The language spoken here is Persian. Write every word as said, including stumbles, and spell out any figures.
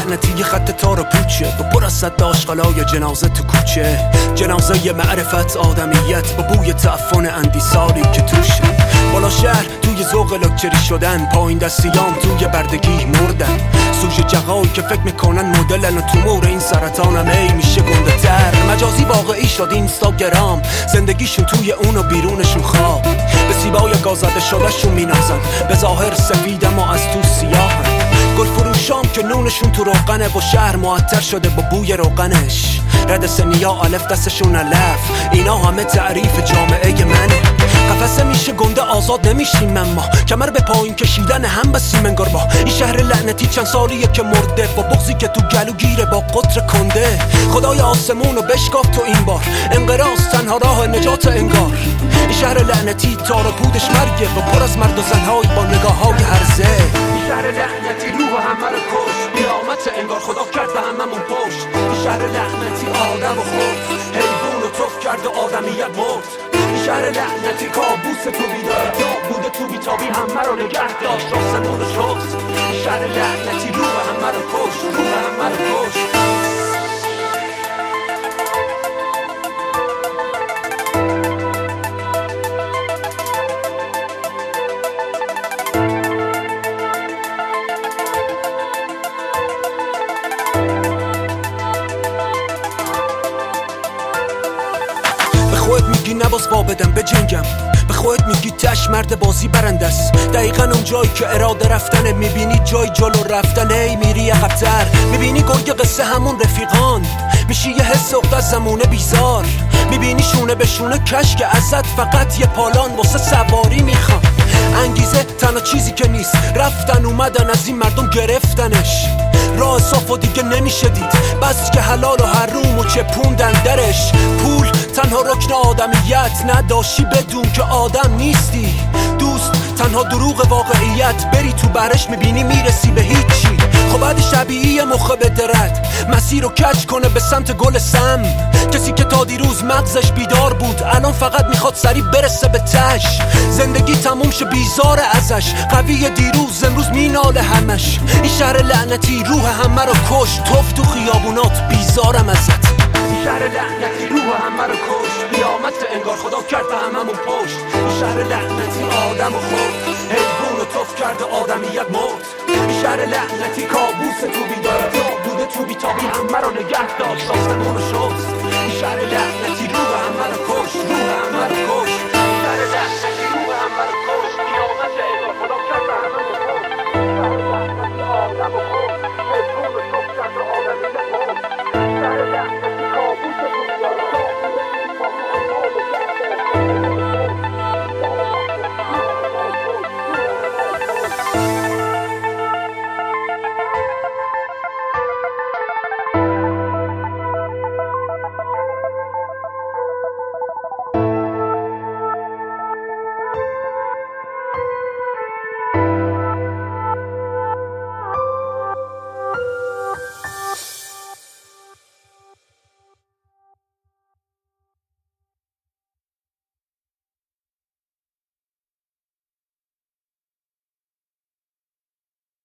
لعنتی یه خط تار و پوچه با پر از صد آشغالای جنازه تو کوچه، جنازه معرفت آدمیت با بوی تعفن اندیساری که توشه. بالا شهر توی ذوق لاکچری شدن، پایین دستیام توی بردگی مردن، سوژه جغایی که فکر میکنن مدلن و تومور این سرطانم ای میشه گنده تر. مجازی واقعی شد اینستاگرام، زندگیشون توی اون و بیرونشون خواب، به سیبای گازده شدهشون مینازن، به ظاهر سفیدم و از تو سیاهن. گل فروشام که نونشون تو روغنه و شهر معطر شده با بوی روغنش، رد سنیا الف دستشون الف، اینا همه تعریف جامعه منه. قفسه میشه گنده آزاد نمیشیم اما کمر به پایین کشیدن هم بسیم انگار با این شهر لعنتی چند سالیه که مرده و بغضی که تو گلو گیره با قطر کنده. خدای آسمونو بشکاف تو این بار، انقراض تنها راه نجات انگار. این شهر لعنتی تار و پودش مرگه و پر از مرد و زنهای با نگاه های هرزه. این شهر لعنتی روح همه رو کش، قیامت انگار خدا کرد به هممون پشت. این شهر لعنتی آدم و خورد، حیوان و توف کرد و آدمیت مرد. این شهر لعنتی کابوس تو بیدار دار بوده، تو بیتابی همه رو نگه داشت، راستمون رو شست. این شهر لعنتی روح همه رو کش، روح همه رو کش. خودت میگی نباز با بدم به جنگم، به خودت میگی تش مرد بازی برنده است. دقیقا اون جایی که اراده رفتنه، میبینی جای جلو رفتنه، ای میری عقب‌تر، میبینی گرگ قصه همون رفیقان، میشی یه حس عقده زمونه بیزار، میبینی شونه به شونه کش که ازت فقط یه پالان واسه سواری میخوام. انگیزه تنها چیزی که نیست، رفتن اومدن از این مردم گرفتنش، راه صاف و دیگه نمیشه دید، بس که حلال و حروم و چپوندن درش. پول تنها رکن آدمیت، نداشی بدون که آدم نیستی. دوست تنها دروغ واقعیت، بری تو برش میبینی میرسی به هیچی. خب بعد شبیهی مخه به درد، مسیر رو کج کنه به سمت گل سم. کسی که تا دیروز مغزش بیدار بود، الان فقط میخواد سریع برسه به تش. زندگی تموم شه بیزار ازش، قوی دیروز امروز میناله همش. این شهر لعنتی روح همه رو کش، توف تو خیابونات بیزارم ازت. این شهر لعنتی روح همه رو کش، قیامت انگار خدا کرد به هممون پشت. این شهر لعنتی آدم و خورد، حیوان و توف کرد و آدمیت مرد. این شهر لعنتی کابوس تو بیدار دار بوده، تو بیتابی همه رو نگه داشت، آسمون رو شست. این شهر لعنتی